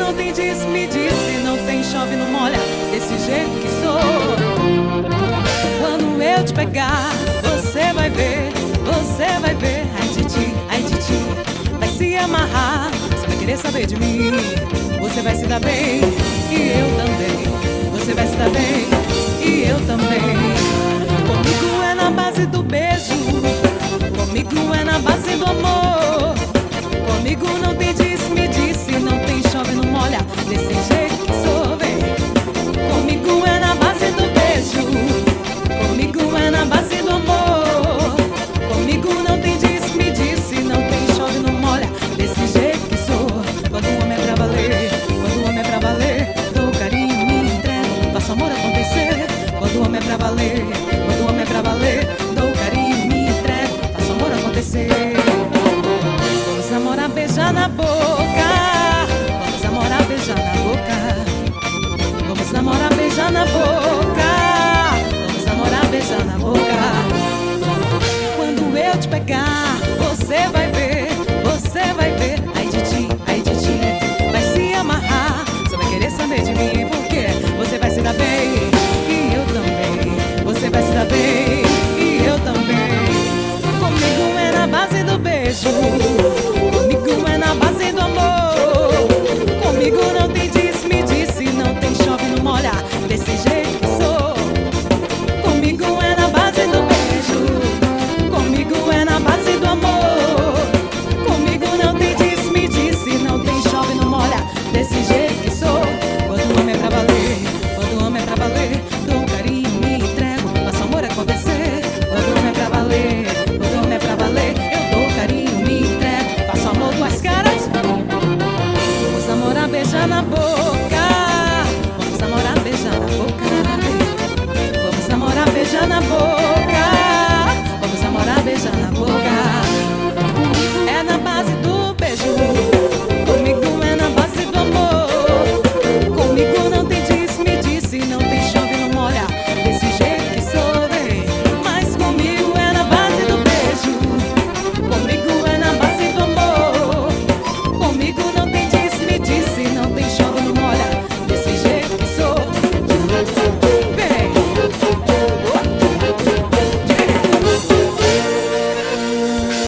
não tem disso, me disse. Não tem chove, não molha, desse jeito que sou. Quando eu te pegar, você vai ver, você vai ver. Ai de ti, vai se amarrar. Você vai querer saber de mim. Você vai se dar bem, e eu também. Você vai se dar bem, e eu também. Comigo é na base do beijo, comigo é na base do amor. Comigo não tem disso, me disse. Não tem chove, não molha, desse jeito que sou, vem. Comigo é na base do beijo, comigo é na base do amor. Comigo não tem disso, me disse. Não tem chove, não molha, desse jeito que sou. Quando o homem é pra valer, quando o homem é pra valer, dou carinho, me entrego, faço amor acontecer. Quando o homem é pra valer, quando o homem é pra valer, dou carinho, me entrego, faço amor acontecer. Vamos namorar, beijar na boca. Vamos namorar, beijar na boca. Vamos namorar, beijar na boca. Vamos namorar, beijar na boca. Quando eu te pegar,